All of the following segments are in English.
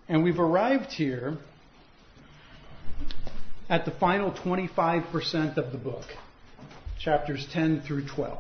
And we've arrived here at the final 25% of the book, chapters 10 through 12.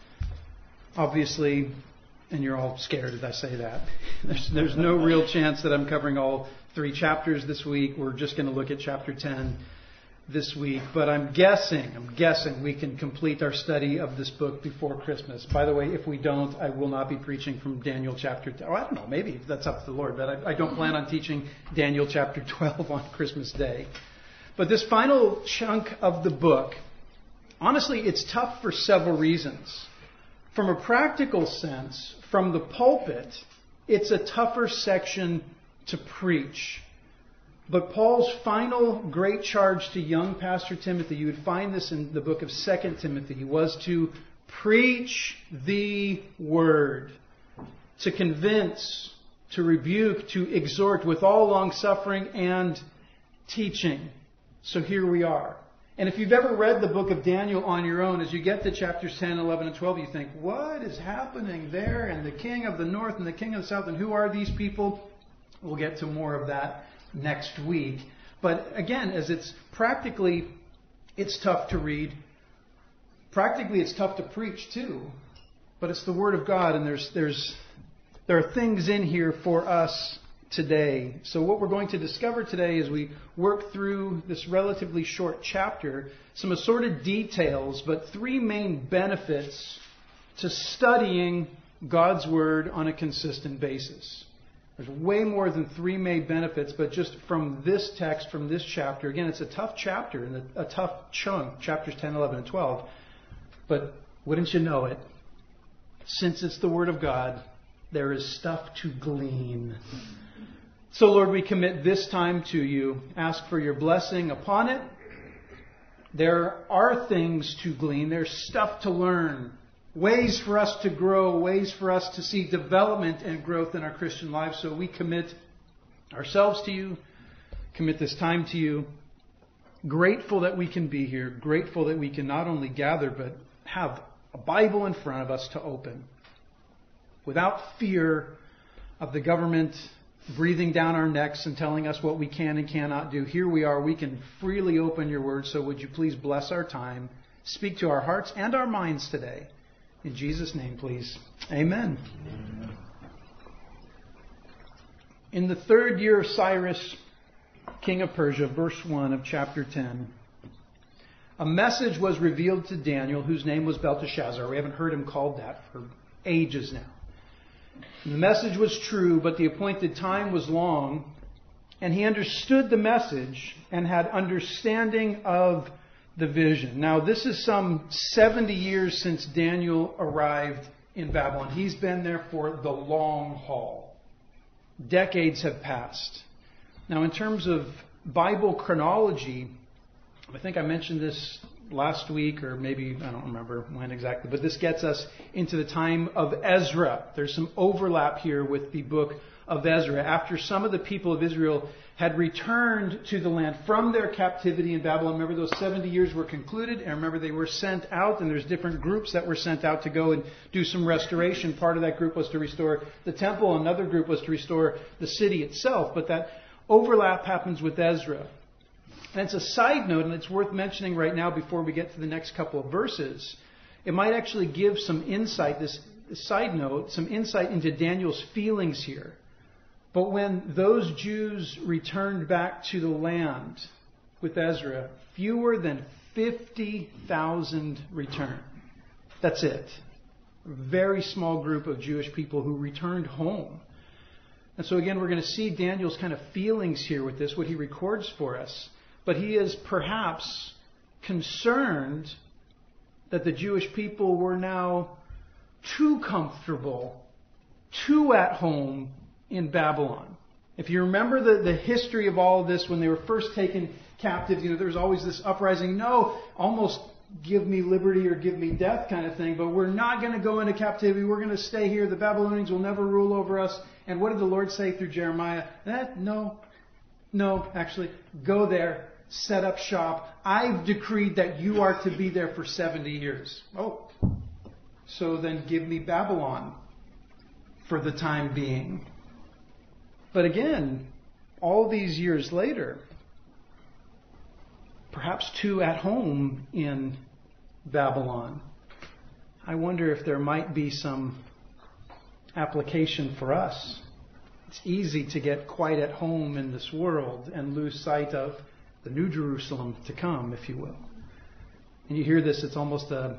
Obviously, and you're all scared as I say that, there's no real chance that I'm covering all 3 chapters this week. We're just going to look at chapter 10 this week. But I'm guessing we can complete our study of this book before Christmas. By the way, if we don't, I will not be preaching from Daniel chapter 10. Oh, I don't know, maybe that's up to the Lord. But I don't plan on teaching Daniel chapter 12 on Christmas Day. But this final chunk of the book, honestly, it's tough for several reasons. From a practical sense, from the pulpit, it's a tougher section to preach. But Paul's final great charge to young Pastor Timothy, you would find this in the book of 2 Timothy, was to preach the word, to convince, to rebuke, to exhort with all long-suffering and teaching. So here we are. And if you've ever read the book of Daniel on your own, as you get to chapters 10, 11, and 12, you think, what is happening there? And the king of the north and the king of the south, and who are these people? We'll get to more of that next week. But again, as it's practically, it's tough to read. Practically, it's tough to preach too. But it's the Word of God, and there are things in here for us today. So what we're going to discover today as we work through this relatively short chapter, some assorted details, but 3 main benefits to studying God's Word on a consistent basis. There's way more than 3 main benefits, but just from this text, from this chapter, again, it's a tough chapter and a tough chunk, chapters 10, 11, and 12. But wouldn't you know it, since it's the Word of God, there is stuff to glean. So, Lord, we commit this time to you. Ask for your blessing upon it. There are things to glean. There's stuff to learn. Ways for us to grow. Ways for us to see development and growth in our Christian lives. So we commit ourselves to you. Commit this time to you. Grateful that we can be here. Grateful that we can not only gather, but have a Bible in front of us to open. Without fear of the government breathing down our necks and telling us what we can and cannot do. Here we are. We can freely open your word. So would you please bless our time, speak to our hearts and our minds today. In Jesus' name, please. Amen. In the 3rd year of Cyrus, king of Persia, verse 1 of chapter 10, a message was revealed to Daniel, whose name was Belteshazzar. We haven't heard him called that for ages now. The message was true, but the appointed time was long, and he understood the message and had understanding of the vision. Now, this is some 70 years since Daniel arrived in Babylon. He's been there for the long haul. Decades have passed. Now, in terms of Bible chronology, I think I mentioned this last week, or maybe, I don't remember when exactly, but this gets us into the time of Ezra. There's some overlap here with the book of Ezra. After some of the people of Israel had returned to the land from their captivity in Babylon, remember those 70 years were concluded, and remember they were sent out, and there's different groups that were sent out to go and do some restoration. Part of that group was to restore the temple, another group was to restore the city itself, but that overlap happens with Ezra. And it's a side note, and it's worth mentioning right now before we get to the next couple of verses. It might actually give some insight, this side note, some insight into Daniel's feelings here. But when those Jews returned back to the land with Ezra, fewer than 50,000 returned. That's it. A very small group of Jewish people who returned home. And so again, we're going to see Daniel's kind of feelings here with this, what he records for us. But he is perhaps concerned that the Jewish people were now too comfortable, too at home in Babylon. If you remember the history of all of this, when they were first taken captive, there was always this uprising, no, almost give me liberty or give me death kind of thing, but we're not going to go into captivity, we're going to stay here, the Babylonians will never rule over us. And what did the Lord say through Jeremiah? No, actually, go there. Set up shop. I've decreed that you are to be there for 70 years. Oh, so then give me Babylon for the time being. But again, all these years later, perhaps 2 at home in Babylon, I wonder if there might be some application for us. It's easy to get quite at home in this world and lose sight of the New Jerusalem to come, if you will. And you hear this, it's almost a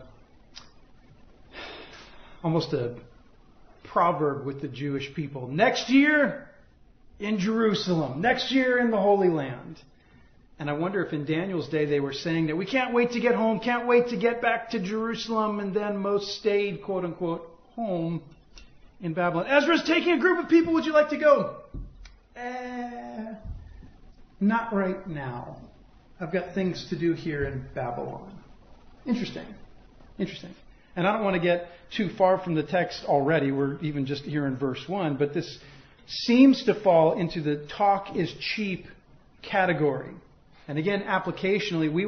proverb with the Jewish people. Next year in Jerusalem. Next year in the Holy Land. And I wonder if in Daniel's day they were saying that we can't wait to get home, can't wait to get back to Jerusalem, and then most stayed, quote unquote, home in Babylon. Ezra's taking a group of people, would you like to go? Not right now. I've got things to do here in Babylon. Interesting. And I don't want to get too far from the text already. We're even just here in verse 1, but this seems to fall into the talk is cheap category. And again, applicationally, we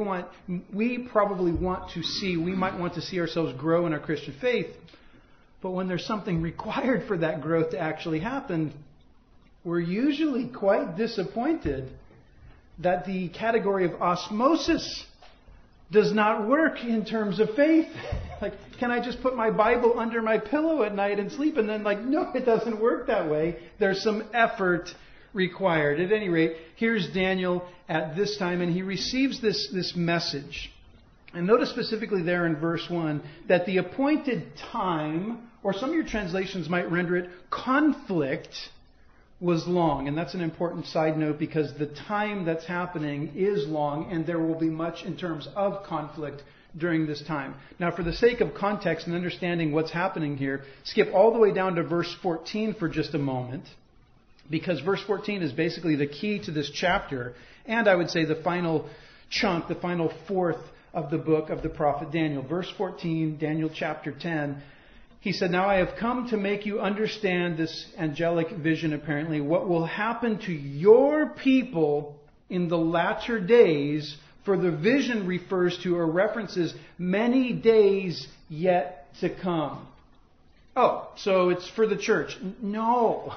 might want to see ourselves grow in our Christian faith. But when there's something required for that growth to actually happen, we're usually quite disappointed that the category of osmosis does not work in terms of faith. Like, can I just put my Bible under my pillow at night and sleep? And then no, it doesn't work that way. There's some effort required. At any rate, here's Daniel at this time, and he receives this message. And notice specifically there in verse 1 that the appointed time, or some of your translations might render it conflict, was long. And that's an important side note because the time that's happening is long and there will be much in terms of conflict during this time. Now, for the sake of context and understanding what's happening here, skip all the way down to verse 14 for just a moment, because verse 14 is basically the key to this chapter, and I would say the final chunk, the final fourth of the book of the prophet Daniel. Verse 14, Daniel chapter 10, he said, "Now I have come to make you understand," this angelic vision apparently, "what will happen to your people in the latter days, for the vision refers to or references many days yet to come." Oh, so it's for the church. No.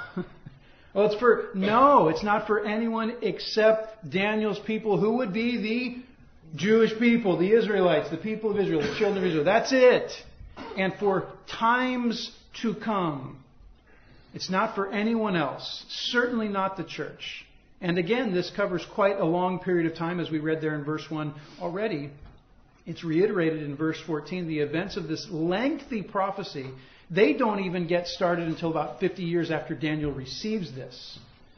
No, it's not for anyone except Daniel's people, who would be the Jewish people, the Israelites, the people of Israel, the children of Israel. That's it. And for times to come. It's not for anyone else. Certainly not the church. And again, this covers quite a long period of time, as we read there in verse 1 already. It's reiterated in verse 14. The events of this lengthy prophecy, they don't even get started until about 50 years after Daniel receives this.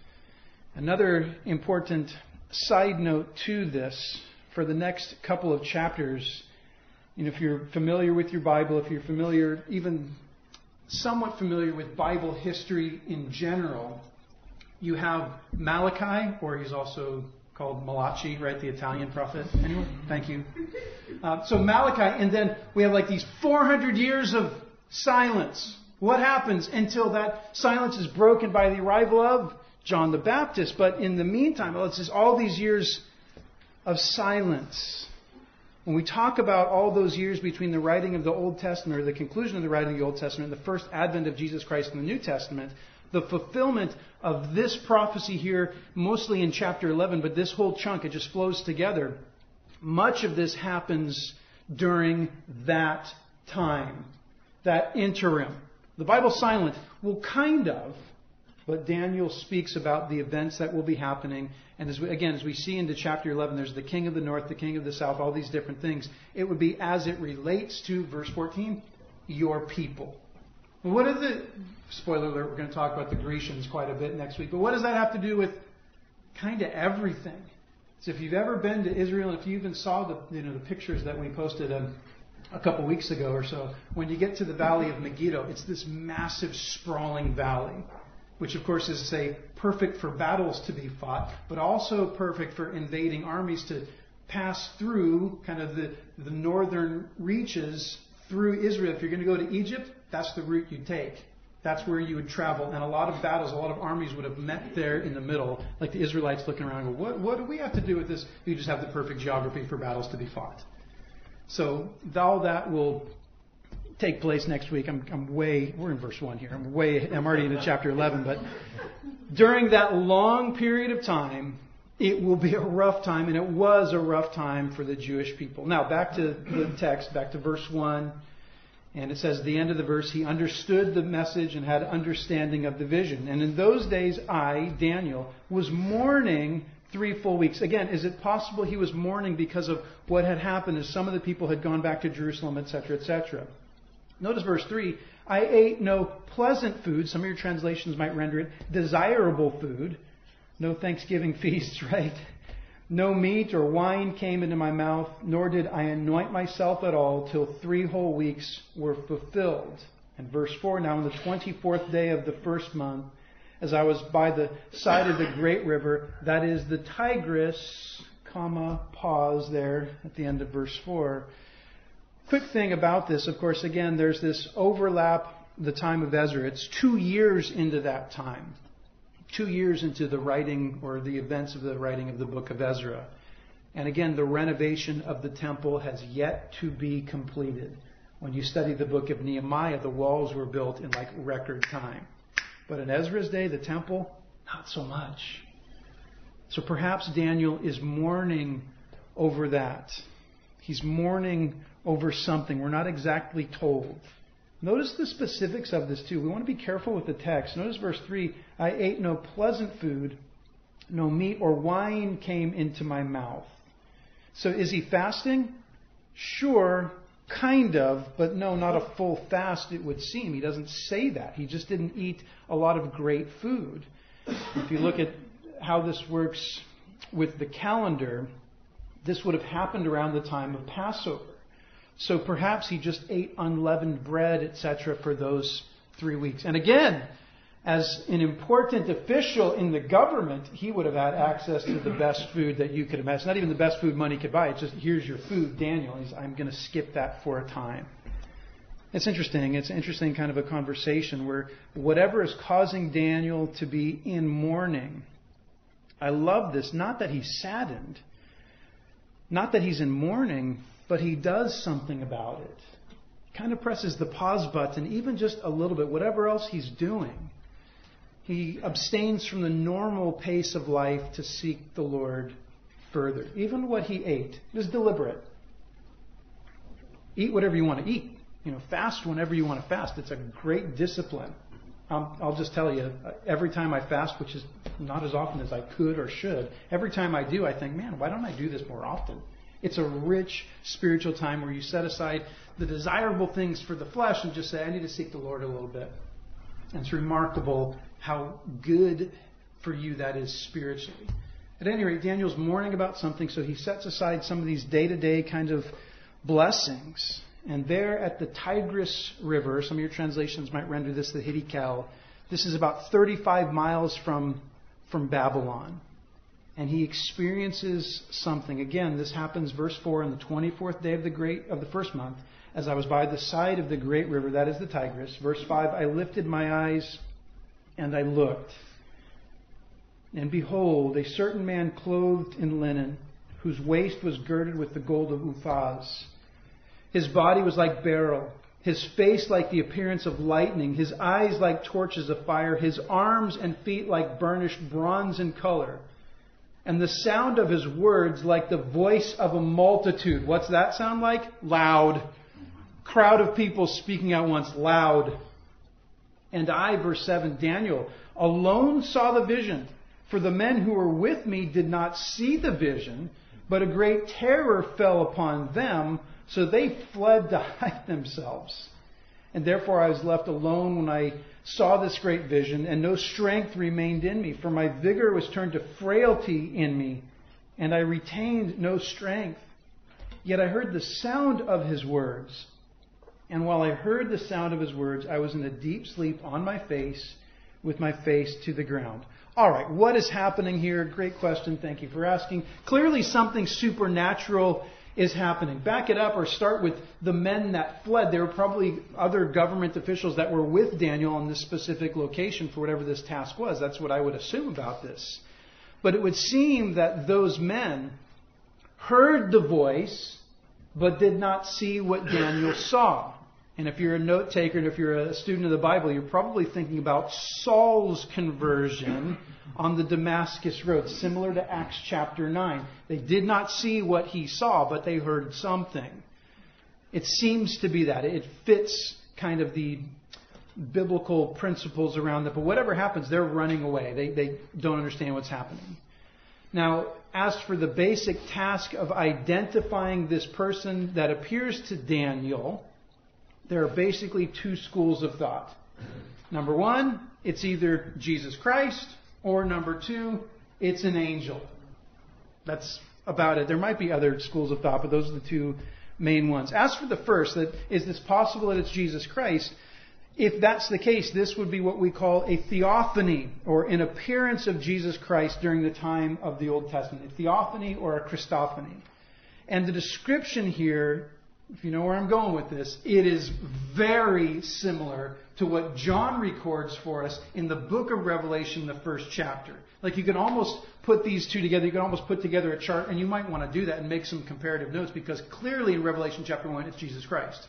Another important side note to this, for the next couple of chapters, if you're familiar with your Bible, if you're familiar, even somewhat familiar with Bible history in general, you have Malachi, or he's also called Malachi, right? The Italian prophet. Anyone? Thank you. So Malachi, and then we have these 400 years of silence. What happens until that silence is broken by the arrival of John the Baptist? But in the meantime, it's just all these years of silence. When we talk about all those years between the writing of the Old Testament, or the conclusion of the writing of the Old Testament, and the first advent of Jesus Christ in the New Testament, the fulfillment of this prophecy here, mostly in chapter 11, but this whole chunk, it just flows together. Much of this happens during that time, that interim. The Bible's silent. Well, kind of. But Daniel speaks about the events that will be happening. And as we see into chapter 11, there's the king of the north, the king of the south, all these different things. It would be as it relates to, verse 14, your people. What is it? Spoiler alert, we're going to talk about the Grecians quite a bit next week. But what does that have to do with kind of everything? So if you've ever been to Israel, and if you even saw the pictures that we posted a couple weeks ago or so, when you get to the valley of Megiddo, it's this massive sprawling valley, which of course is perfect for battles to be fought, but also perfect for invading armies to pass through kind of the northern reaches through Israel. If you're going to go to Egypt, that's the route you take. That's where you would travel. And a lot of battles, a lot of armies would have met there in the middle, like the Israelites looking around and go, what do we have to do with this? You just have the perfect geography for battles to be fought. So all that will take place next week. We're in verse 1 here. I'm already into chapter 11, during that long period of time, it will be a rough time, and it was a rough time for the Jewish people. Now, back to the text, back to verse 1. And it says, at the end of the verse, he understood the message and had understanding of the vision. And in those days, I, Daniel, was mourning 3 full weeks. Again, is it possible he was mourning because of what had happened as some of the people had gone back to Jerusalem, etc., etc.? Notice verse 3. I ate no pleasant food. Some of your translations might render it desirable food. No Thanksgiving feasts, right? No meat or wine came into my mouth, nor did I anoint myself at all till 3 whole weeks were fulfilled. And verse 4, now on the 24th day of the first month, as I was by the side of the great river, that is the Tigris, pause there at the end of verse 4. Quick thing about this, of course, again, there's this overlap, the time of Ezra. It's 2 years into that time. 2 years into the writing or the events of the writing of the book of Ezra. And again, the renovation of the temple has yet to be completed. When you study the book of Nehemiah, the walls were built in like record time. But in Ezra's day, the temple, not so much. So perhaps Daniel is mourning over that. He's mourning over something. We're not exactly told. Notice the specifics of this too. We want to be careful with the text. Notice verse 3, I ate no pleasant food, no meat or wine came into my mouth. So is he fasting? Sure, kind of, but no, not a full fast it would seem. He doesn't say that. He just didn't eat a lot of great food. If you look at how this works with the calendar, this would have happened around the time of Passover. So perhaps he just ate unleavened bread, etc. for those 3 weeks. And again, as an important official in the government, he would have had access to the best food that you could imagine. Not even the best food money could buy. It's just, here's your food, Daniel. I'm going to skip that for a time. It's interesting. It's an interesting kind of a conversation where whatever is causing Daniel to be in mourning, I love this. Not that he's saddened. Not that he's in mourning, but he does something about it. Kind of presses the pause button, even just a little bit, whatever else he's doing. He abstains from the normal pace of life to seek the Lord further. Even what he ate is deliberate. Eat whatever you want to eat. Fast whenever you want to fast. It's a great discipline. I'll just tell you, every time I fast, which is not as often as I could or should, every time I do, I think, man, why don't I do this more often? It's a rich spiritual time where you set aside the desirable things for the flesh and just say, I need to seek the Lord a little bit. And it's remarkable how good for you that is spiritually. At any rate, Daniel's mourning about something, so he sets aside some of these day-to-day kind of blessings. And there at the Tigris River, some of your translations might render this the Hiddekel. This is about 35 miles from Babylon. And he experiences something. Again, this happens, verse 4, on the 24th day of the first month, as I was by the side of the great river, that is the Tigris. Verse 5, I lifted my eyes and I looked. And behold, a certain man clothed in linen, whose waist was girded with the gold of Uphaz. His body was like beryl, his face like the appearance of lightning, his eyes like torches of fire, his arms and feet like burnished bronze in color. And the sound of his words like the voice of a multitude. What's that sound like? Loud. Crowd of people speaking at once. Loud. And I, verse 7, Daniel, alone saw the vision. For the men who were with me did not see the vision, but a great terror fell upon them, so they fled to hide themselves. And therefore I was left alone when I saw this great vision, and no strength remained in me, for my vigor was turned to frailty in me, and I retained no strength. Yet I heard the sound of his words. And while I heard the sound of his words, I was in a deep sleep on my face, with my face to the ground. All right, what is happening here? Great question. Thank you for asking. Clearly something supernatural is happening. Back it up or start with the men that fled. There were probably other government officials that were with Daniel on this specific location for whatever this task was. That's what I would assume about this. But it would seem that those men heard the voice but did not see what Daniel saw. And if you're a note taker and if you're a student of the Bible, you're probably thinking about Saul's conversion on the Damascus Road, similar to Acts chapter 9. They did not see what he saw, but they heard something. It seems to be that. It fits kind of the biblical principles around it. But whatever happens, they're running away. They don't understand what's happening. Now, as for the basic task of identifying this person that appears to Daniel, there are basically two schools of thought. Number one, it's either Jesus Christ, or number two, it's an angel. That's about it. There might be other schools of thought, but those are the two main ones. As for the first, that is this possible that it's Jesus Christ? If that's the case, this would be what we call a theophany, or an appearance of Jesus Christ during the time of the Old Testament. A theophany or a Christophany. And the description here, if you know where I'm going with this, it is very similar to what John records for us in the book of Revelation, the first chapter. Like you can almost put these two together. You can almost put together a chart, and you might want to do that and make some comparative notes, because clearly in Revelation chapter 1, it's Jesus Christ.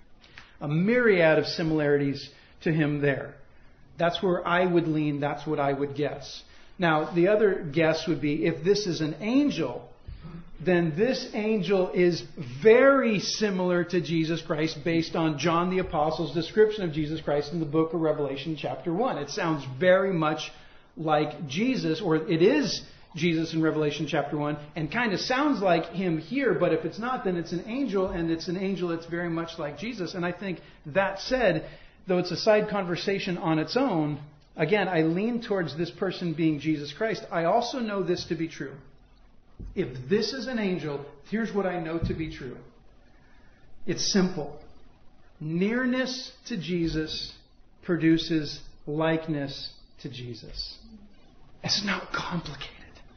A myriad of similarities to him there. That's where I would lean. That's what I would guess. Now, the other guess would be, if this is an angel, then this angel is very similar to Jesus Christ based on John the Apostle's description of Jesus Christ in the book of Revelation chapter 1. It sounds very much like Jesus, or it is Jesus in Revelation chapter 1, and kind of sounds like him here, but if it's not, then it's an angel, and it's an angel that's very much like Jesus. And I think that said, though it's a side conversation on its own, again, I lean towards this person being Jesus Christ. I also know this to be true. If this is an angel, here's what I know to be true. It's simple. Nearness to Jesus produces likeness to Jesus. It's not complicated.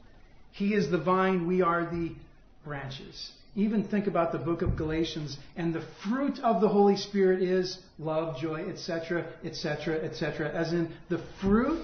He is the vine, we are the branches. Even think about the book of Galatians, and the fruit of the Holy Spirit is love, joy, etc., etc., etc. As in the fruit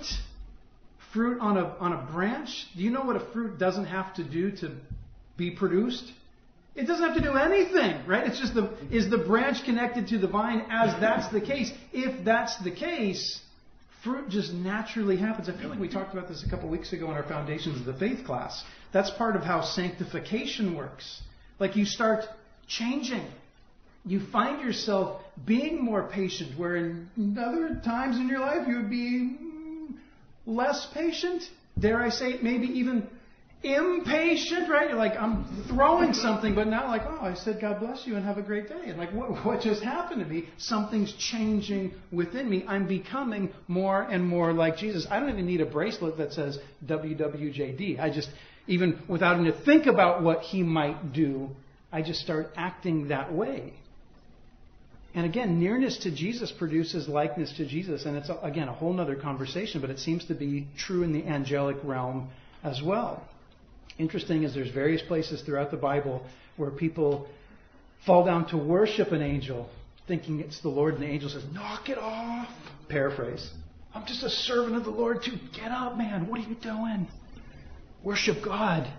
on a branch. Do you know what a fruit doesn't have to do to be produced? It doesn't have to do anything, right? It's just is the branch connected to the vine? As that's the case, if that's the case, fruit just naturally happens. I feel like we talked about this a couple weeks ago in our Foundations of the Faith class. That's part of how sanctification works. Like you start changing. You find yourself being more patient, where in other times in your life you would be less patient. Dare I say it, maybe even impatient, right? You're like, I'm throwing something, but now like, oh, I said God bless you and have a great day. And like, what just happened to me? Something's changing within me. I'm becoming more and more like Jesus. I don't even need a bracelet that says WWJD. I just, even without having to think about what he might do, I just start acting that way. And again, nearness to Jesus produces likeness to Jesus. And it's, again, a whole other conversation, but it seems to be true in the angelic realm as well. Interesting is there's various places throughout the Bible where people fall down to worship an angel, thinking it's the Lord, and the angel says, knock it off. Paraphrase. I'm just a servant of the Lord too. Get up, man. What are you doing? Worship God.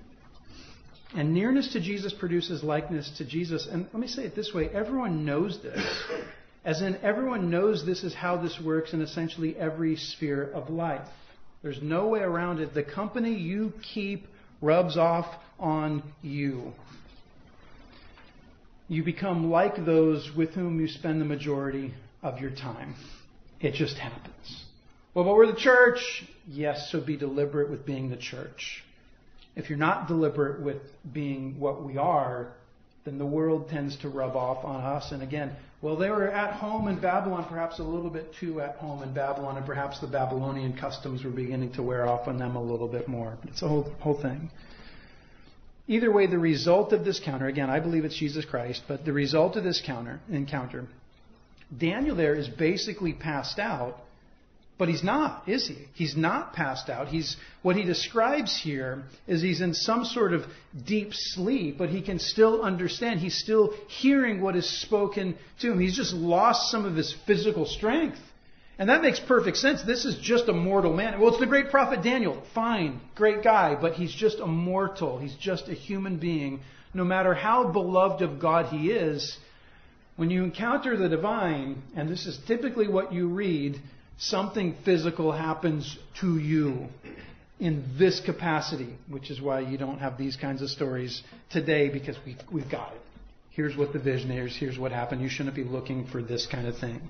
And nearness to Jesus produces likeness to Jesus. And let me say it this way. Everyone knows this. As in, everyone knows this is how this works in essentially every sphere of life. There's no way around it. The company you keep rubs off on you. You become like those with whom you spend the majority of your time. It just happens. Well, but we're the church. Yes, so be deliberate with being the church. If you're not deliberate with being what we are, then the world tends to rub off on us. And again, well, they were at home in Babylon, perhaps a little bit too at home in Babylon, and perhaps the Babylonian customs were beginning to wear off on them a little bit more. It's a whole thing. Either way, the result of this encounter, again, I believe it's Jesus Christ, but the result of this encounter, Daniel there is basically passed out. But he's not, is he? He's not passed out. What he describes here is he's in some sort of deep sleep, but he can still understand. He's still hearing what is spoken to him. He's just lost some of his physical strength. And that makes perfect sense. This is just a mortal man. Well, it's the great prophet Daniel. Fine, great guy, but he's just a mortal. He's just a human being. No matter how beloved of God he is, When you encounter the divine, and this is typically what you read, something physical happens to you in this capacity, which is why you don't have these kinds of stories today, because we've got it. Here's what the vision is. Here's what happened. You shouldn't be looking for this kind of thing.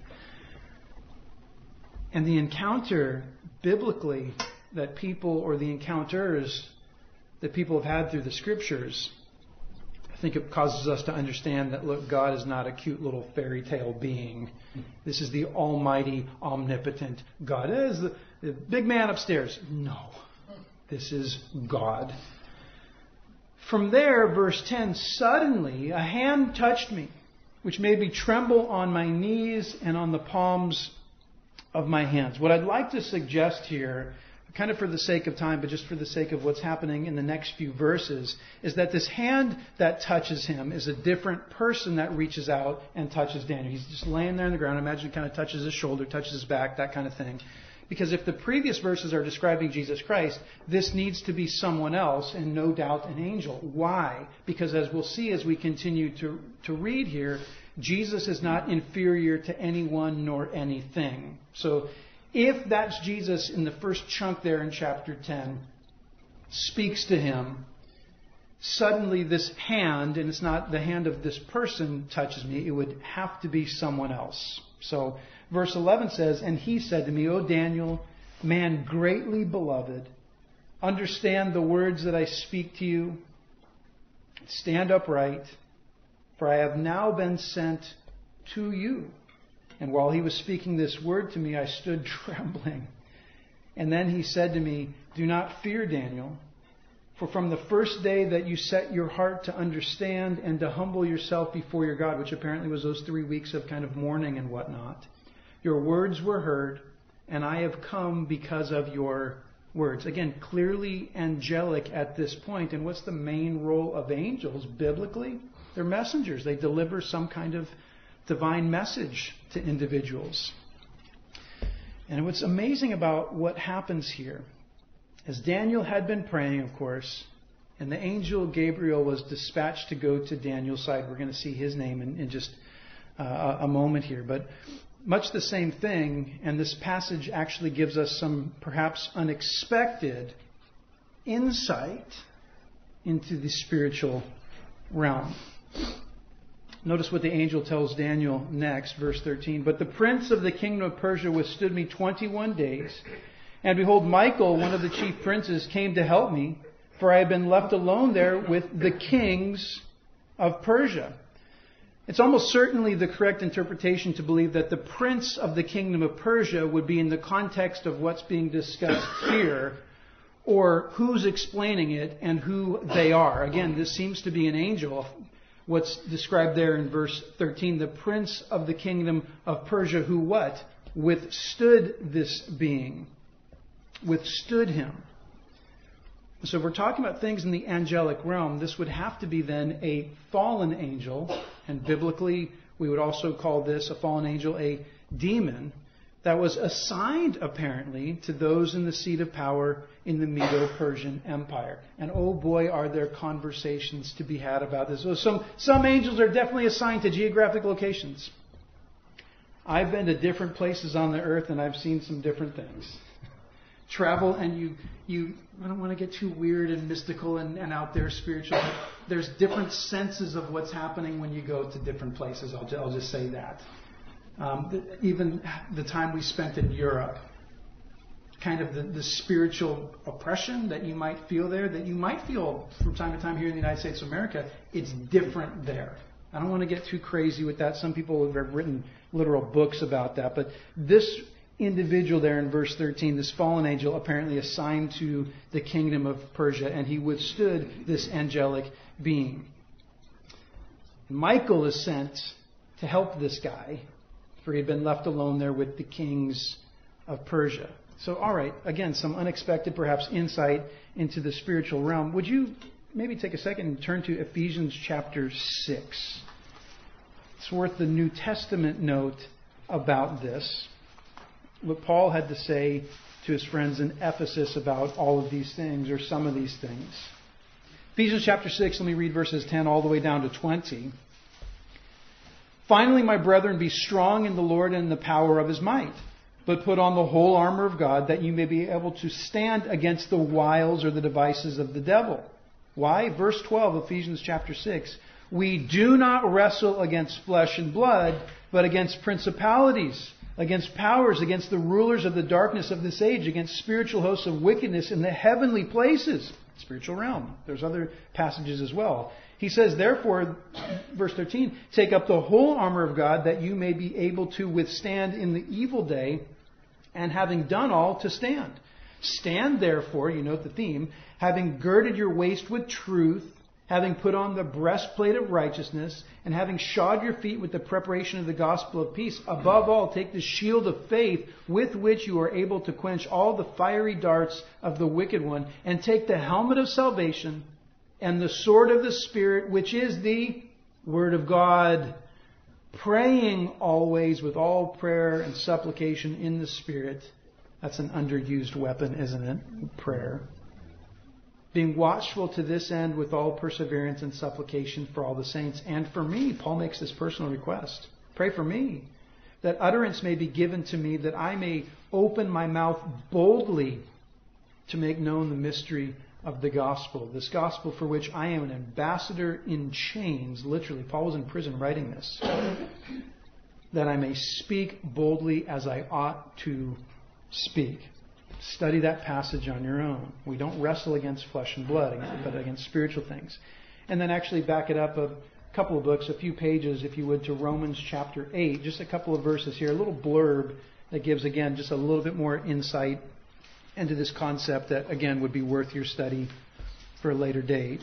And the encounter, biblically, that people, or the encounters that people have had through the Scriptures, I think it causes us to understand that, look, God is not a cute little fairy tale being. This is the almighty, omnipotent God. It is the big man upstairs. No. This is God. From there, verse 10, suddenly a hand touched me, which made me tremble on my knees and on the palms of my hands. What I'd like to suggest here, kind of for the sake of time, but just for the sake of what's happening in the next few verses, is that this hand that touches him is a different person that reaches out and touches Daniel. He's just laying there on the ground. I imagine it kind of touches his shoulder, touches his back, that kind of thing. Because if the previous verses are describing Jesus Christ, this needs to be someone else, and no doubt an angel. Why? Because as we'll see as we continue to read here, Jesus is not inferior to anyone nor anything. So if that's Jesus in the first chunk there in chapter 10, speaks to him, suddenly this hand, and it's not the hand of this person touches me, it would have to be someone else. So verse 11 says, and he said to me, O Daniel, man greatly beloved, understand the words that I speak to you. Stand upright, for I have now been sent to you. And while he was speaking this word to me, I stood trembling. And then he said to me, do not fear, Daniel, for from the first day that you set your heart to understand and to humble yourself before your God, which apparently was those 3 weeks of kind of mourning and whatnot, your words were heard, and I have come because of your words. Again, clearly angelic at this point. And what's the main role of angels biblically? They're messengers. They deliver some kind of divine message to individuals. And what's amazing about what happens here, as Daniel had been praying, of course, and the angel Gabriel was dispatched to go to Daniel's side. We're going to see his name in just a moment here. But much the same thing, and this passage actually gives us some perhaps unexpected insight into the spiritual realm. Notice what the angel tells Daniel next, verse 13. But the prince of the kingdom of Persia withstood me 21 days. And behold, Michael, one of the chief princes, came to help me, for I had been left alone there with the kings of Persia. It's almost certainly the correct interpretation to believe that the prince of the kingdom of Persia would be in the context of what's being discussed here, or who's explaining it and who they are. Again, this seems to be an angel. What's described there in verse 13, the prince of the kingdom of Persia who what? Withstood this being. Withstood him. So if we're talking about things in the angelic realm, this would have to be then a fallen angel. And biblically, we would also call this, a fallen angel, a demon that was assigned, apparently, to those in the seat of power in the Medo-Persian Empire. And oh boy, are there conversations to be had about this. So some angels are definitely assigned to geographic locations. I've been to different places on the earth, and I've seen some different things. Travel, and you I don't want to get too weird and mystical and out there spiritual. There's different senses of what's happening when you go to different places. I'll just say that. Even the time we spent in Europe, kind of the spiritual oppression that you might feel there, that you might feel from time to time here in the United States of America, it's different there. I don't want to get too crazy with that. Some people have written literal books about that. But this individual there in verse 13, this fallen angel, apparently assigned to the kingdom of Persia, and he withstood this angelic being. Michael is sent to help this guy, for he had been left alone there with the kings of Persia. So, all right, again, some unexpected, perhaps, insight into the spiritual realm. Would you maybe take a second and turn to Ephesians chapter 6? It's worth the New Testament note about this. What Paul had to say to his friends in Ephesus about all of these things, or some of these things. Ephesians chapter 6, let me read verses 10 all the way down to 20. Finally, my brethren, be strong in the Lord and in the power of His might. But put on the whole armor of God, that you may be able to stand against the wiles or the devices of the devil. Why? Verse 12, Ephesians chapter 6. We do not wrestle against flesh and blood, but against principalities, against powers, against the rulers of the darkness of this age, against spiritual hosts of wickedness in the heavenly places. Spiritual realm. There's other passages as well. He says, therefore, verse 13, take up the whole armor of God, that you may be able to withstand in the evil day, and having done all, to stand. Stand therefore, you note the theme, having girded your waist with truth, having put on the breastplate of righteousness, and having shod your feet with the preparation of the gospel of peace. Above all, take the shield of faith, with which you are able to quench all the fiery darts of the wicked one, and take the helmet of salvation and the sword of the Spirit, which is the Word of God, praying always with all prayer and supplication in the Spirit. That's an underused weapon, isn't it? Prayer. Being watchful to this end with all perseverance and supplication for all the saints. And for me, Paul makes this personal request. Pray for me, that utterance may be given to me, that I may open my mouth boldly to make known the mystery of the gospel. This gospel for which I am an ambassador in chains. Literally, Paul was in prison writing this. That I may speak boldly as I ought to speak. Study that passage on your own. We don't wrestle against flesh and blood, but against spiritual things. And then actually back it up a couple of books, a few pages, if you would, to Romans chapter 8. Just a couple of verses here, a little blurb that gives, again, just a little bit more insight into this concept that, again, would be worth your study for a later date.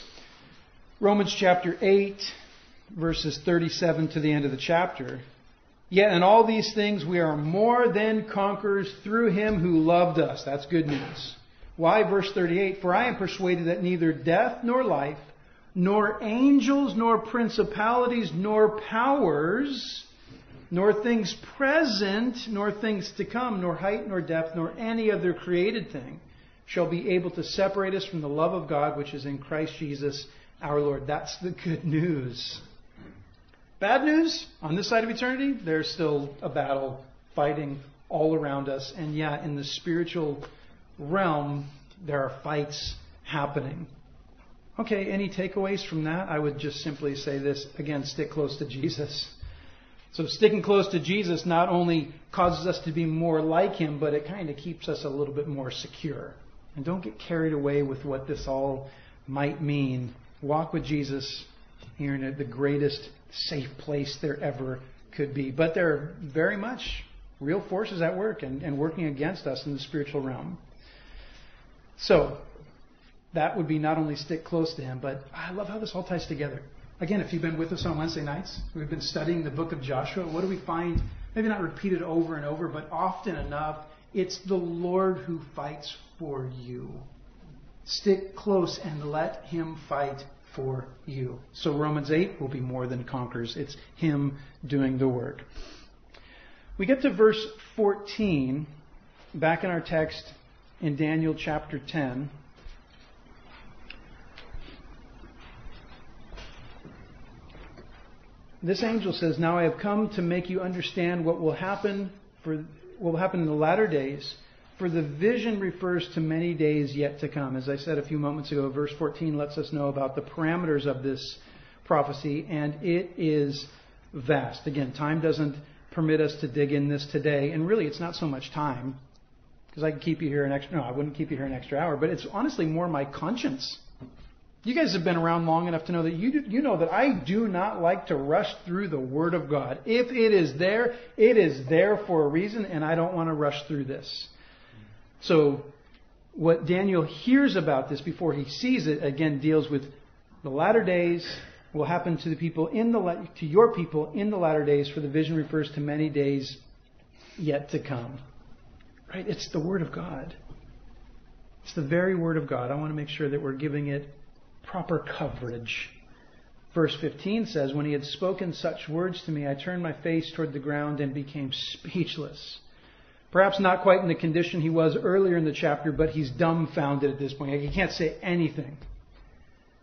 Romans chapter 8, verses 37 to the end of the chapter. Yet in all these things we are more than conquerors through Him who loved us. That's good news. Why? Verse 38. For I am persuaded that neither death nor life, nor angels, nor principalities, nor powers, nor things present, nor things to come, nor height, nor depth, nor any other created thing shall be able to separate us from the love of God which is in Christ Jesus our Lord. That's the good news. Bad news, on this side of eternity, there's still a battle fighting all around us. And yeah, in the spiritual realm, there are fights happening. Okay, any takeaways from that? I would just simply say this. Again, stick close to Jesus. So sticking close to Jesus not only causes us to be more like Him, but it kind of keeps us a little bit more secure. And don't get carried away with what this all might mean. Walk with Jesus here in the greatest safe place there ever could be. But there are very much real forces at work and working against us in the spiritual realm. So that would be not only stick close to Him, but I love how this all ties together. Again, if you've been with us on Wednesday nights, we've been studying the book of Joshua. What do we find? Maybe not repeated over and over, but often enough, it's the Lord who fights for you. Stick close and let Him fight for you. So Romans 8 will be more than conquerors. It's Him doing the work. We get to verse 14, back in our text in Daniel chapter 10. This angel says, "Now I have come to make you understand what will happen in the latter days. For the vision refers to many days yet to come." As I said a few moments ago, verse 14 lets us know about the parameters of this prophecy, and it is vast. Again, time doesn't permit us to dig in this today, and really it's not so much time, because I could keep you here I wouldn't keep you here an extra hour, but it's honestly more my conscience. You guys have been around long enough to know that you know that I do not like to rush through the Word of God. If it is there for a reason, and I don't want to rush through this. So what Daniel hears about this before he sees it, again, deals with the latter days, will happen to the people to your people in the latter days, for the vision refers to many days yet to come. Right? It's the Word of God. It's the very Word of God. I want to make sure that we're giving it proper coverage. Verse 15 says, "When he had spoken such words to me, I turned my face toward the ground and became speechless." Perhaps not quite in the condition he was earlier in the chapter, but he's dumbfounded at this point. He can't say anything.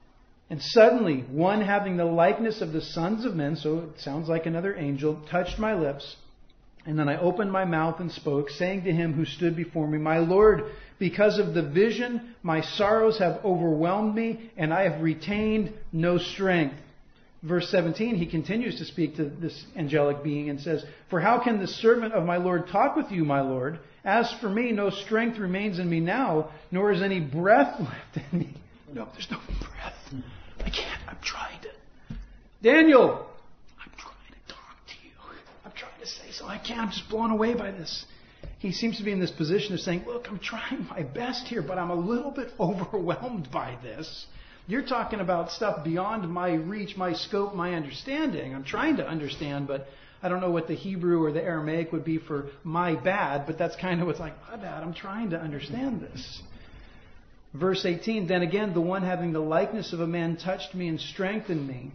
And suddenly, one having the likeness of the sons of men, so it sounds like another angel, touched my lips. And then I opened my mouth and spoke, saying to him who stood before me, My Lord, because of the vision, my sorrows have overwhelmed me, and I have retained no strength. Verse 17, he continues to speak to this angelic being and says, For how can the servant of my Lord talk with you, my Lord? As for me, no strength remains in me now, nor is any breath left in me. No, there's no breath. I can't. I'm trying to. Daniel, I'm trying to talk to you. I'm trying to say so. I can't. I'm just blown away by this. He seems to be in this position of saying, look, I'm trying my best here, but I'm a little bit overwhelmed by this. You're talking about stuff beyond my reach, my scope, my understanding. I'm trying to understand, but I don't know what the Hebrew or the Aramaic would be for my bad, but that's kind of what's like, my bad. I'm trying to understand this. Verse 18, Then again, the one having the likeness of a man touched me and strengthened me.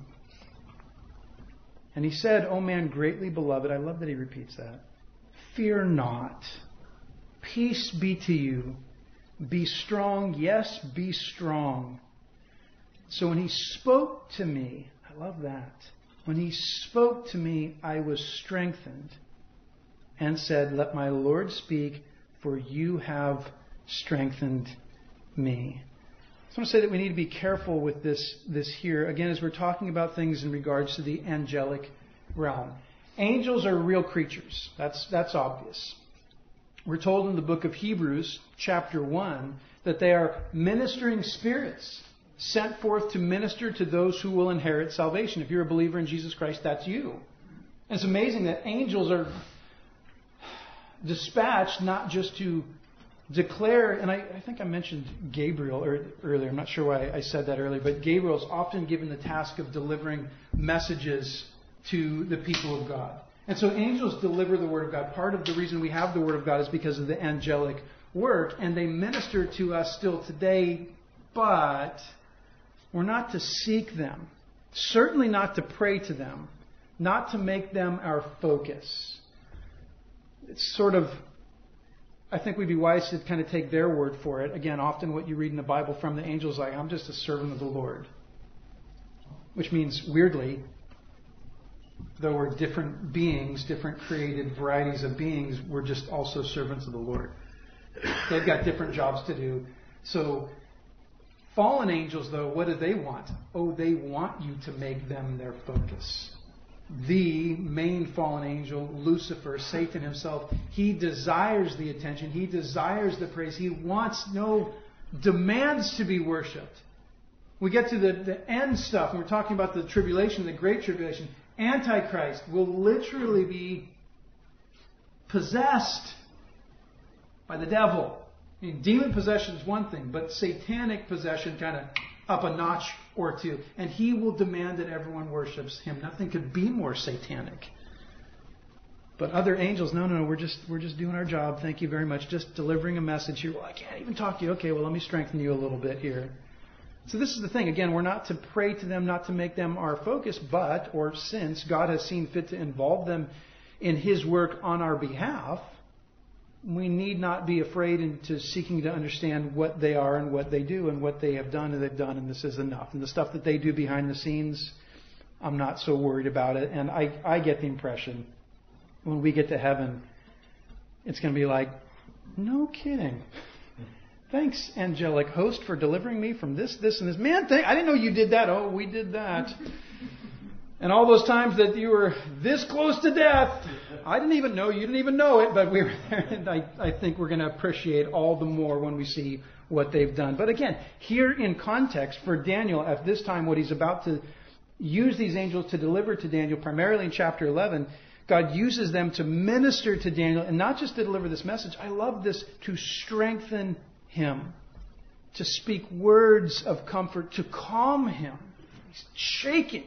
And he said, O man greatly beloved, I love that he repeats that. Fear not. Peace be to you. Be strong. Yes, be strong. So when he spoke to me, I love that. When he spoke to me, I was strengthened and said, Let my Lord speak, for you have strengthened me. I just want to say that we need to be careful with this here. Again, as we're talking about things in regards to the angelic realm. Angels are real creatures. That's obvious. We're told in the book of Hebrews, chapter 1, that they are ministering spirits sent forth to minister to those who will inherit salvation. If you're a believer in Jesus Christ, that's you. And it's amazing that angels are dispatched not just to declare, and I think I mentioned Gabriel earlier. I'm not sure why I said that earlier, but Gabriel is often given the task of delivering messages to the people of God. And so angels deliver the Word of God. Part of the reason we have the Word of God is because of the angelic work, and they minister to us still today, but we're not to seek them. Certainly not to pray to them. Not to make them our focus. It's sort of, I think we'd be wise to kind of take their word for it. Again, often what you read in the Bible from the angels, like, I'm just a servant of the Lord. Which means, weirdly, though we're different beings, different created varieties of beings, we're just also servants of the Lord. They've got different jobs to do. So, fallen angels, though, what do they want? Oh, they want you to make them their focus. The main fallen angel, Lucifer, Satan himself, he desires the attention. He desires the praise. He demands to be worshipped. We get to the end stuff, and we're talking about the tribulation, the great tribulation. Antichrist will literally be possessed by the devil. I mean, demon possession is one thing, but satanic possession kind of up a notch or two. And he will demand that everyone worships him. Nothing could be more satanic. But other angels, no, we're just doing our job. Thank you very much. Just delivering a message here. Well, I can't even talk to you. Okay, well, let me strengthen you a little bit here. So this is the thing. Again, we're not to pray to them, not to make them our focus, but, or since God has seen fit to involve them in His work on our behalf, we need not be afraid into seeking to understand what they are and what they do and what they have done and this is enough. And the stuff that they do behind the scenes, I'm not so worried about it. And I get the impression when we get to heaven, it's going to be like, no kidding. Thanks, angelic host, for delivering me from this, and this. Man, I didn't know you did that. Oh, we did that. And all those times that you were this close to death, I didn't even know. You didn't even know it, but we were there. And I think we're going to appreciate all the more when we see what they've done. But again, here in context, for Daniel, at this time, what he's about to use these angels to deliver to Daniel, primarily in chapter 11, God uses them to minister to Daniel, and not just to deliver this message. I love this, to strengthen him, to speak words of comfort, to calm him. He's shaking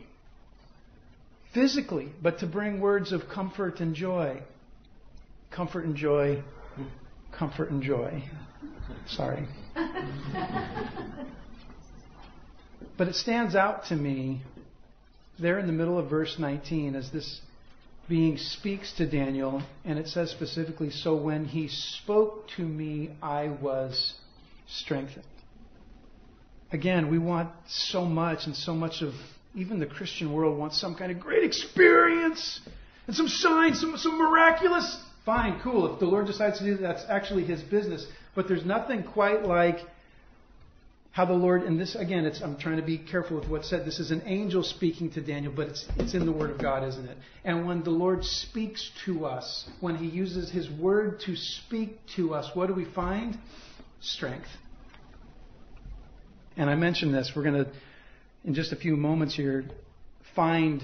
physically, but to bring words of comfort and joy. Comfort and joy. Comfort and joy. Sorry. But it stands out to me there in the middle of verse 19 as this being speaks to Daniel, and it says specifically, so when he spoke to me, I was strengthened. Again, we want so much, and so much of even the Christian world wants some kind of great experience and some signs, some miraculous. Fine, cool. If the Lord decides to do that, that's actually His business. But there's nothing quite like how the Lord, and this, again, I'm trying to be careful with what's said. This is an angel speaking to Daniel, but it's in the Word of God, isn't it? And when the Lord speaks to us, when He uses His Word to speak to us, what do we find? Strength. And I mentioned this. We're going to, in just a few moments here, find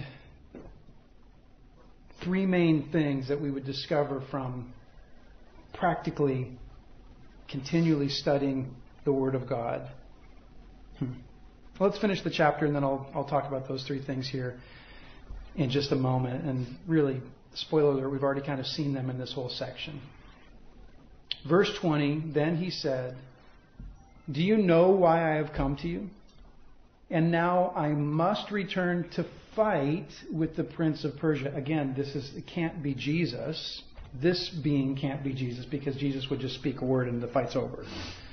three main things that we would discover from practically, continually studying the Word of God. Let's finish the chapter, and then I'll talk about those three things here in just a moment. And really, spoiler alert, we've already kind of seen them in this whole section. Verse 20, then he said, "Do you know why I have come to you? And now I must return to fight with the prince of Persia." Again, it can't be Jesus. This being can't be Jesus, because Jesus would just speak a word and the fight's over.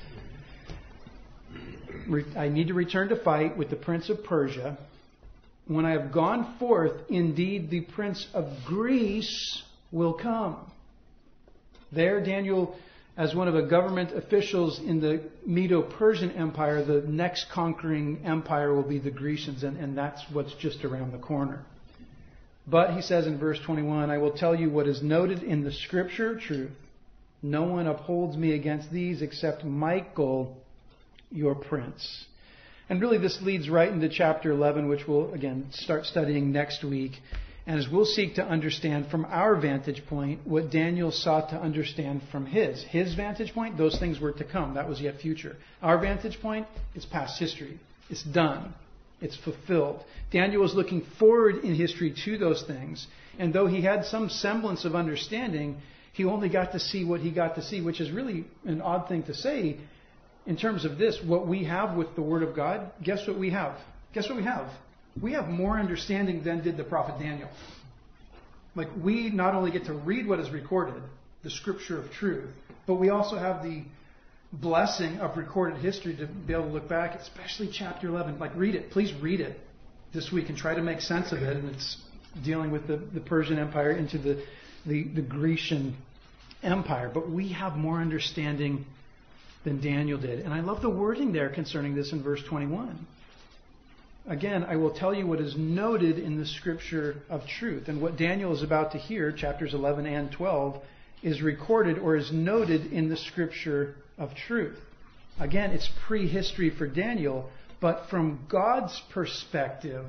I need to return to fight with the prince of Persia. When I have gone forth, indeed the prince of Greece will come. There, Daniel, as one of the government officials in the Medo-Persian Empire, the next conquering empire will be the Grecians, and that's what's just around the corner. But he says in verse 21, "I will tell you what is noted in the Scripture of truth. No one upholds me against these except Michael, your prince." And really this leads right into chapter 11, which we'll, again, start studying next week. And as we'll seek to understand from our vantage point what Daniel sought to understand from his vantage point, those things were to come. That was yet future. Our vantage point is past history. It's done. It's fulfilled. Daniel was looking forward in history to those things. And though he had some semblance of understanding, he only got to see what he got to see, which is really an odd thing to say in terms of this. What we have with the Word of God, guess what we have? Guess what we have? We have more understanding than did the prophet Daniel. Like, we not only get to read what is recorded, the Scripture of truth, but we also have the blessing of recorded history to be able to look back, especially chapter 11. Like, read it. Please read it this week and try to make sense of it. And it's dealing with the Persian Empire into the Grecian Empire. But we have more understanding than Daniel did. And I love the wording there concerning this in verse 21. Again, I will tell you what is noted in the Scripture of truth. And what Daniel is about to hear, chapters 11 and 12, is recorded or is noted in the Scripture of truth. Again, it's prehistory for Daniel, but from God's perspective,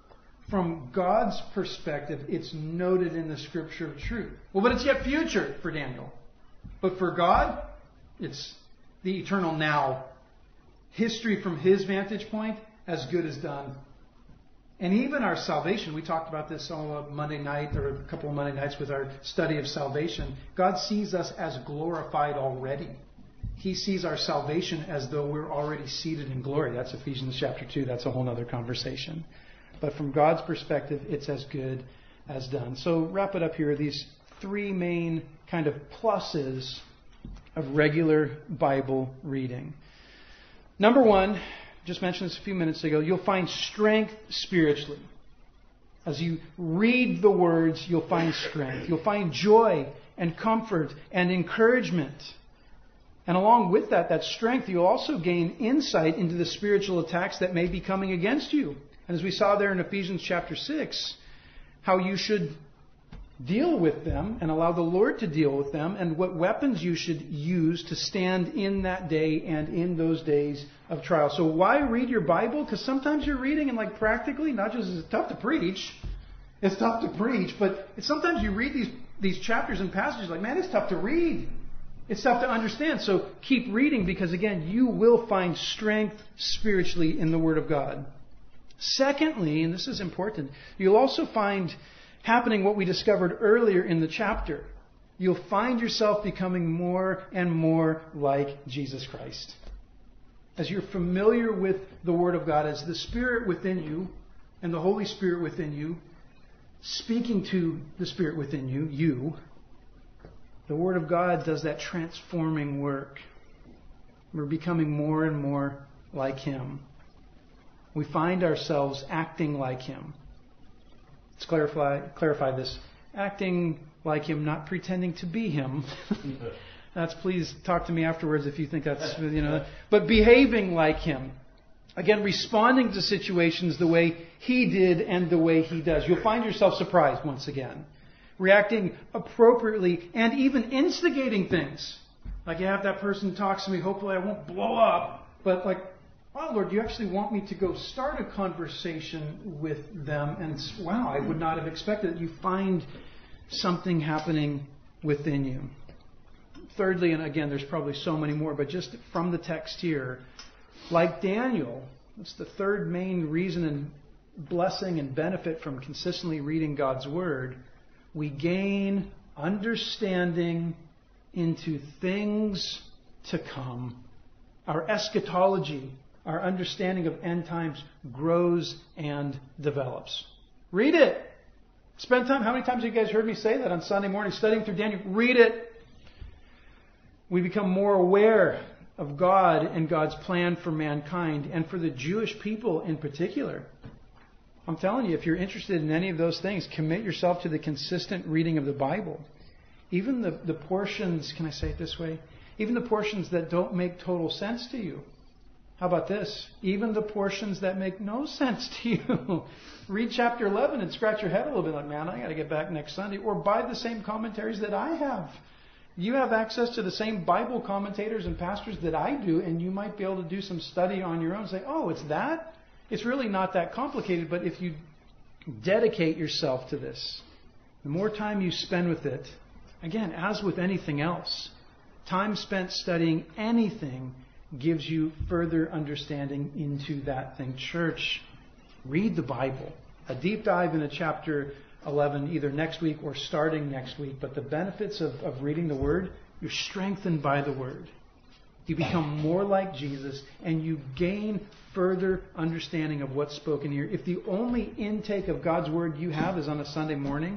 it's noted in the Scripture of truth. Well, but it's yet future for Daniel. But for God, it's the eternal now. History from his vantage point, as good as done. And even our salvation, we talked about this on Monday night, or a couple of Monday nights with our study of salvation. God sees us as glorified already. He sees our salvation as though we're already seated in glory. That's Ephesians chapter 2. That's a whole other conversation. But from God's perspective, it's as good as done. So wrap it up here. These three main kind of pluses of regular Bible reading. Number one, just mentioned this a few minutes ago, you'll find strength spiritually. As you read the words, you'll find strength. You'll find joy and comfort and encouragement. And along with that strength, you'll also gain insight into the spiritual attacks that may be coming against you. And as we saw there in Ephesians chapter 6, how you should deal with them and allow the Lord to deal with them, and what weapons you should use to stand in that day and in those days of trial. So why read your Bible? Because sometimes you're reading and practically, not just is it tough to preach, it's tough to preach, but sometimes you read these chapters and passages man, it's tough to read. It's tough to understand. So keep reading, because again, you will find strength spiritually in the Word of God. Secondly, and this is important, you'll also find happening what we discovered earlier in the chapter. You'll find yourself becoming more and more like Jesus Christ. As you're familiar with the Word of God, as the Spirit within you and the Holy Spirit within you, speaking to the Spirit within you, the Word of God does that transforming work. We're becoming more and more like Him. We find ourselves acting like Him. Let's clarify this. Acting like Him, not pretending to be Him. That's, please talk to me afterwards if you think that's, but behaving like Him. Again, responding to situations the way He did and the way He does. You'll find yourself surprised once again. Reacting appropriately and even instigating things. Like you have that person talks to me, hopefully I won't blow up. But like, wow, Lord, you actually want me to go start a conversation with them. And wow, I would not have expected it. You find something happening within you. Thirdly, and again, there's probably so many more, but just from the text here, like Daniel, that's the third main reason and blessing and benefit from consistently reading God's Word. We gain understanding into things to come. Our eschatology, our understanding of end times grows and develops. Read it. Spend time. How many times have you guys heard me say that on Sunday morning, studying through Daniel? Read it. We become more aware of God and God's plan for mankind and for the Jewish people in particular. I'm telling you, if you're interested in any of those things, commit yourself to the consistent reading of the Bible. Even the portions, can I say it this way? Even the portions that don't make total sense to you. How about this? Even the portions that make no sense to you. Read chapter 11 and scratch your head a little bit like, man, I got to get back next Sunday. Or buy the same commentaries that I have. You have access to the same Bible commentators and pastors that I do, and you might be able to do some study on your own and say, oh, it's that? It's really not that complicated, but if you dedicate yourself to this, the more time you spend with it, again, as with anything else, time spent studying anything gives you further understanding into that thing. Church, read the Bible. A deep dive into chapter 11 either next week or starting next week. But the benefits of reading the Word, you're strengthened by the Word. You become more like Jesus and you gain further understanding of what's spoken here. If the only intake of God's Word you have is on a Sunday morning,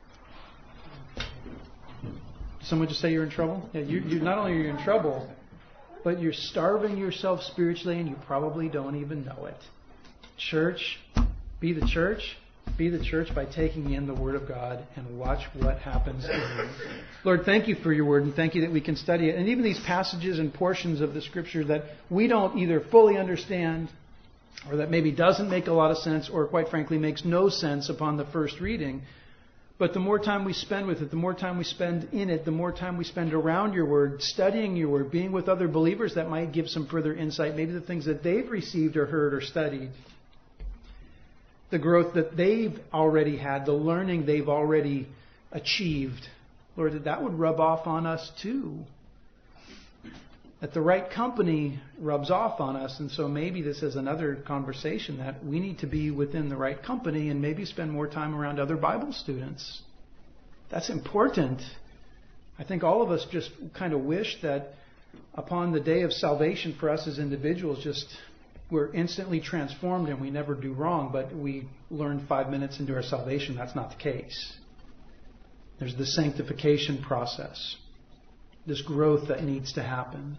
someone just say you're in trouble? Yeah, you not only are you in trouble, but you're starving yourself spiritually and you probably don't even know it. Church, be the church. Be the church by taking in the Word of God and watch what happens in you. Lord, thank you for your Word and thank you that we can study it. And even these passages and portions of the Scripture that we don't either fully understand or that maybe doesn't make a lot of sense or quite frankly makes no sense upon the first reading. But the more time we spend with it, the more time we spend in it, the more time we spend around your Word, studying your Word, being with other believers that might give some further insight, maybe the things that they've received or heard or studied. The growth that they've already had, the learning they've already achieved. Lord, that would rub off on us too. That the right company rubs off on us. And so maybe this is another conversation that we need to be within the right company and maybe spend more time around other Bible students. That's important. I think all of us just kind of wish that upon the day of salvation for us as individuals, we're instantly transformed and we never do wrong, but we learn 5 minutes into our salvation. That's not the case. There's the sanctification process, this growth that needs to happen.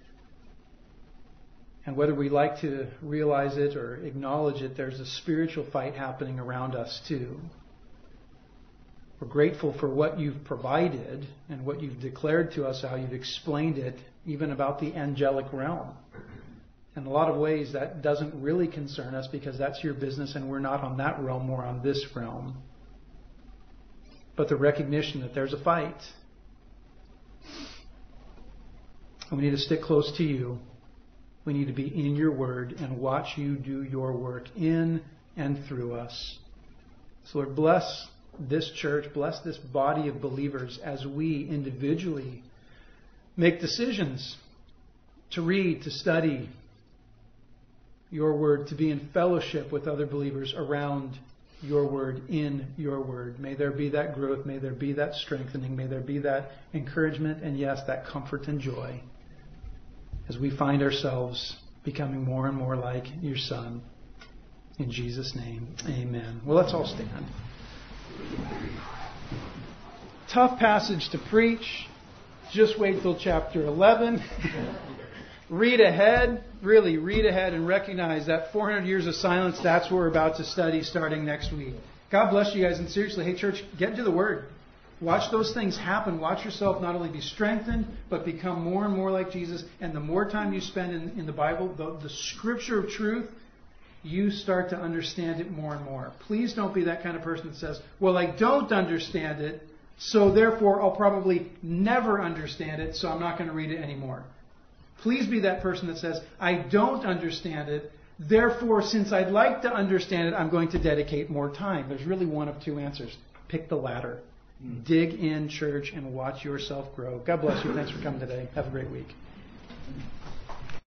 And whether we like to realize it or acknowledge it, there's a spiritual fight happening around us too. We're grateful for what you've provided and what you've declared to us, how you've explained it, even about the angelic realm. In a lot of ways, that doesn't really concern us because that's your business and we're not on that realm, we're on this realm. But the recognition that there's a fight. And we need to stick close to you. We need to be in your Word and watch you do your work in and through us. So Lord, bless this church, bless this body of believers as we individually make decisions to read, to study your Word, to be in fellowship with other believers around your Word, in your Word. May there be that growth, may there be that strengthening, may there be that encouragement, and yes, that comfort and joy as we find ourselves becoming more and more like your Son. In Jesus' name, amen. Well, let's all stand. Tough passage to preach. Just wait till chapter 11. read ahead, really read ahead and recognize that 400 years of silence, that's what we're about to study starting next week. God bless you guys. And seriously, hey church, get into the Word. Watch those things happen. Watch yourself not only be strengthened, but become more and more like Jesus. And the more time you spend in the Bible, the Scripture of truth, you start to understand it more and more. Please don't be that kind of person that says, well, I don't understand it, so therefore I'll probably never understand it, so I'm not going to read it anymore. Please be that person that says, I don't understand it, therefore since I'd like to understand it, I'm going to dedicate more time. There's really one of two answers. Pick the latter. Dig in, church, and watch yourself grow. God bless you. Thanks for coming today. Have a great week.